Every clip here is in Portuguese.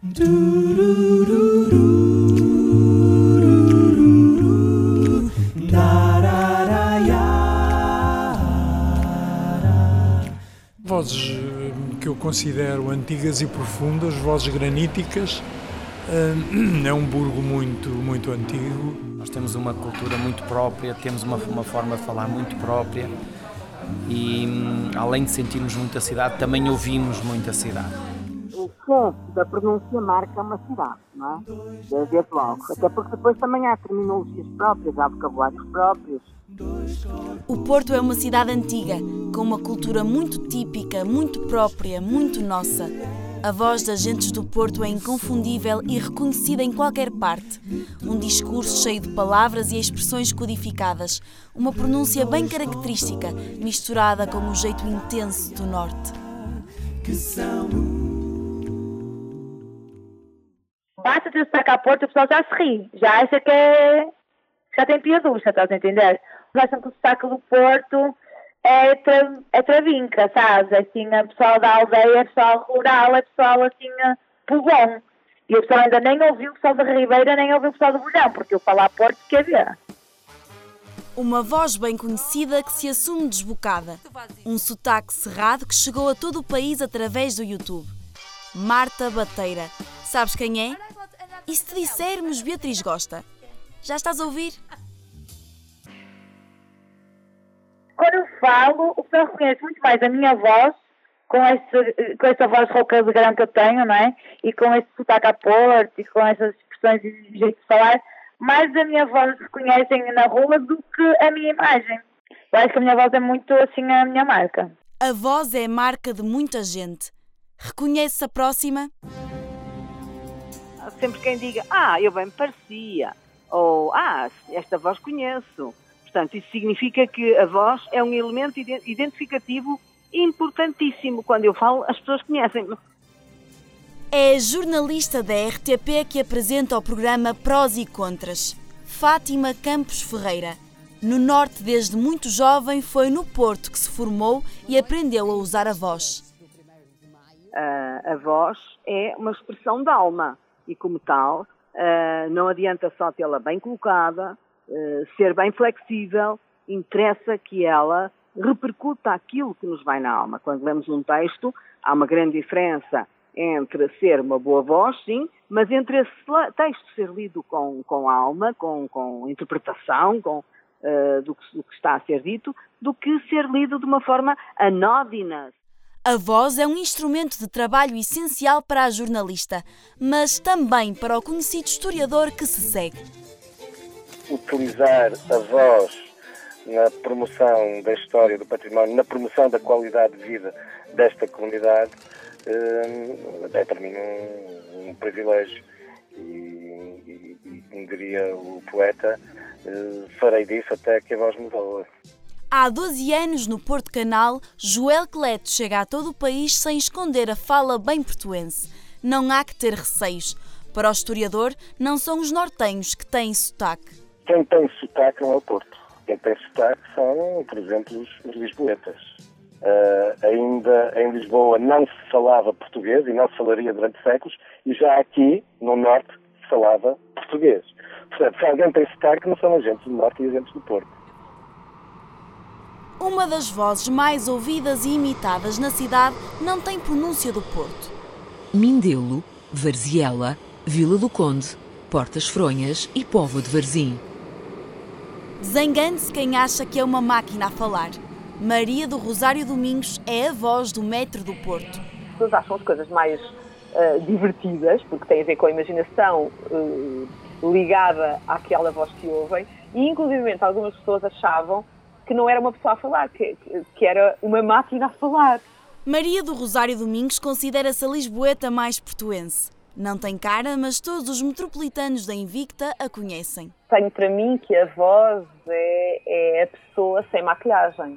Vozes que eu considero antigas e profundas, vozes graníticas. É um burgo muito antigo. Nós temos uma cultura muito própria, temos uma forma de falar muito própria e, além de sentirmos muito a cidade, também ouvimos muito a cidade. O som da pronúncia marca uma cidade, não é? Desde logo. Até porque depois também há terminologias próprias, há vocabulários próprios. O Porto é uma cidade antiga, com uma cultura muito típica, muito própria, muito nossa. A voz das gentes do Porto é inconfundível e reconhecida em qualquer parte. Um discurso cheio de palavras e expressões codificadas. Uma pronúncia bem característica, misturada com o jeito intenso do Norte. Basta de destacar a Porto, o pessoal já se ri. Já acha que já tem piaducha, estás a entender? Acham que o sotaque do Porto é travinca, sabes? Assim, a pessoal da aldeia, é pessoal rural, é pessoal assim, povão. E o pessoal ainda nem ouviu o pessoal da Ribeira, nem ouviu o pessoal do Bolhão, porque eu falo a Porto, quer ver? Uma voz bem conhecida que se assume desbocada. Um sotaque cerrado que chegou a todo o país através do YouTube. Marta Bateira. Sabes quem é? E se te dissermos Beatriz Gosta? Já estás a ouvir? Quando eu falo, o pessoal reconhece muito mais a minha voz, com essa voz rouca de grão que eu tenho, não é? E com esse sotaque a Porto, e com essas expressões e jeito de falar, mais a minha voz reconhecem na rua do que a minha imagem. Eu acho que a minha voz é muito assim a minha marca. A voz é a marca de muita gente. Reconhece-se a próxima? Sempre quem diga, eu bem me parecia, ou esta voz conheço. Portanto, isso significa que a voz é um elemento identificativo importantíssimo. Quando eu falo, as pessoas conhecem-me. É a jornalista da RTP que apresenta o programa Prós e Contras, Fátima Campos Ferreira. No Norte, desde muito jovem, foi no Porto que se formou e aprendeu a usar a voz. A voz é uma expressão da alma e, como tal, não adianta só tê-la bem colocada, ser bem flexível, interessa que ela repercuta aquilo que nos vai na alma. Quando lemos um texto, há uma grande diferença entre ser uma boa voz, sim, mas entre esse texto ser lido com alma, com interpretação, do que está a ser dito, do que ser lido de uma forma anódina. A voz é um instrumento de trabalho essencial para a jornalista, mas também para o conhecido historiador que se segue. Utilizar a voz na promoção da história do património, na promoção da qualidade de vida desta comunidade, é para mim um privilégio. E como diria o poeta, farei disso até que a voz me voe. Há 12 anos, no Porto Canal, Joel Cleto chega a todo o país sem esconder a fala bem portuense. Não há que ter receios. Para o historiador, não são os nortenhos que têm sotaque. Quem tem sotaque não é o Porto. Quem tem sotaque são, por exemplo, os lisboetas. Ainda em Lisboa não se falava português e não se falaria durante séculos, e já aqui, no Norte, se falava português. Portanto, se alguém tem sotaque, não são agentes do Norte e agentes do Porto. Uma das vozes mais ouvidas e imitadas na cidade não tem pronúncia do Porto. Mindelo, Varziela, Vila do Conde, Portas Fronhas e Póvoa de Varzim. Zangando-se quem acha que é uma máquina a falar. Maria do Rosário Domingos é a voz do metro do Porto. As pessoas acham as coisas mais divertidas, porque tem a ver com a imaginação ligada àquela voz que ouvem, e inclusive algumas pessoas achavam que não era uma pessoa a falar, que era uma máquina a falar. Maria do Rosário Domingos considera-se a lisboeta mais portuense. Não tem cara, mas todos os metropolitanos da Invicta a conhecem. Tenho para mim que a voz é a pessoa sem maquilhagem.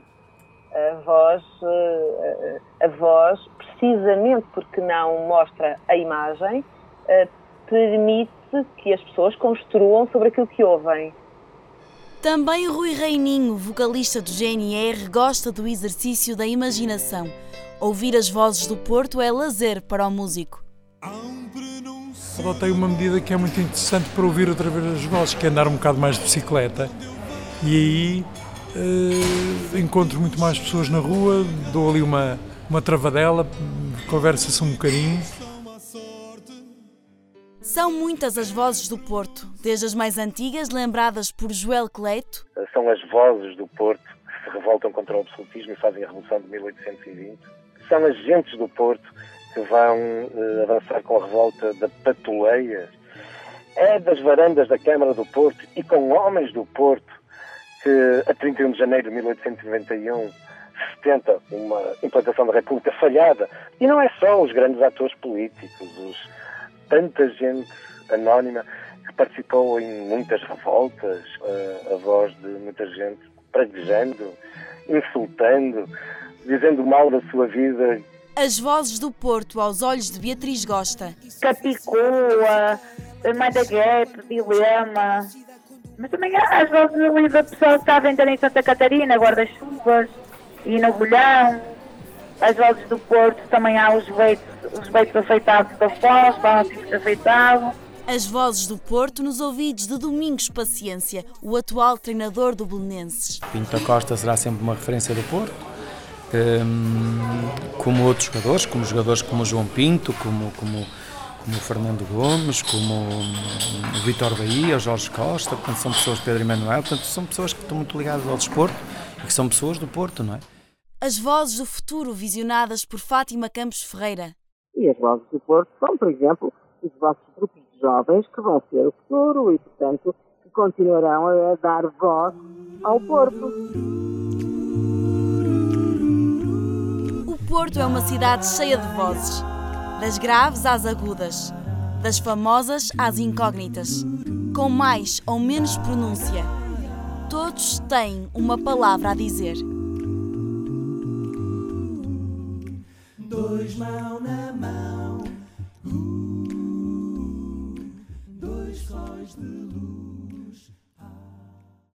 A voz, precisamente porque não mostra a imagem, permite que as pessoas construam sobre aquilo que ouvem. Também Rui Reininho, vocalista do GNR, gosta do exercício da imaginação. Ouvir as vozes do Porto é lazer para o músico. Há um prenúncio adotei uma medida que é muito interessante para ouvir outra vez as vozes, que é andar um bocado mais de bicicleta. E aí encontro muito mais pessoas na rua, dou ali uma travadela, conversa-se um bocadinho. São muitas as vozes do Porto, desde as mais antigas, lembradas por Joel Cleito. São as vozes do Porto que se revoltam contra o absolutismo e fazem a Revolução de 1820. São as gentes do Porto que vão avançar com a revolta da Patoleia. É das varandas da Câmara do Porto e com homens do Porto que, a 31 de janeiro de 1891, se tenta uma implantação da República falhada. E não é só os grandes atores políticos, tanta gente anónima que participou em muitas revoltas, a voz de muita gente praguejando, insultando, dizendo mal da sua vida. As vozes do Porto aos olhos de Beatriz Gosta. Capicua, Madagascar, Dilema. Mas também há as vozes ali da pessoa que está a vender em Santa Catarina, guarda-chuvas e no Bolhão. As vozes do Porto também há os beitos afeitados da Foz, Valentino afeitado. As vozes do Porto nos ouvidos de Domingos Paciência, o atual treinador do Belenenses. Pinto da Costa será sempre uma referência do Porto, como outros jogadores como o João Pinto, como o Fernando Gomes, como o Vítor Bahia, o Jorge Costa, portanto são pessoas, Pedro Emanuel, portanto são pessoas que estão muito ligadas ao desporto e que são pessoas do Porto, não é? As vozes do futuro visionadas por Fátima Campos Ferreira. E as vozes do Porto são, por exemplo, os vossos grupos de jovens que vão ser o futuro e, portanto, que continuarão a dar voz ao Porto. O Porto é uma cidade cheia de vozes, das graves às agudas, das famosas às incógnitas, com mais ou menos pronúncia. Todos têm uma palavra a dizer. Dois mão na mão, dois sóis de luz.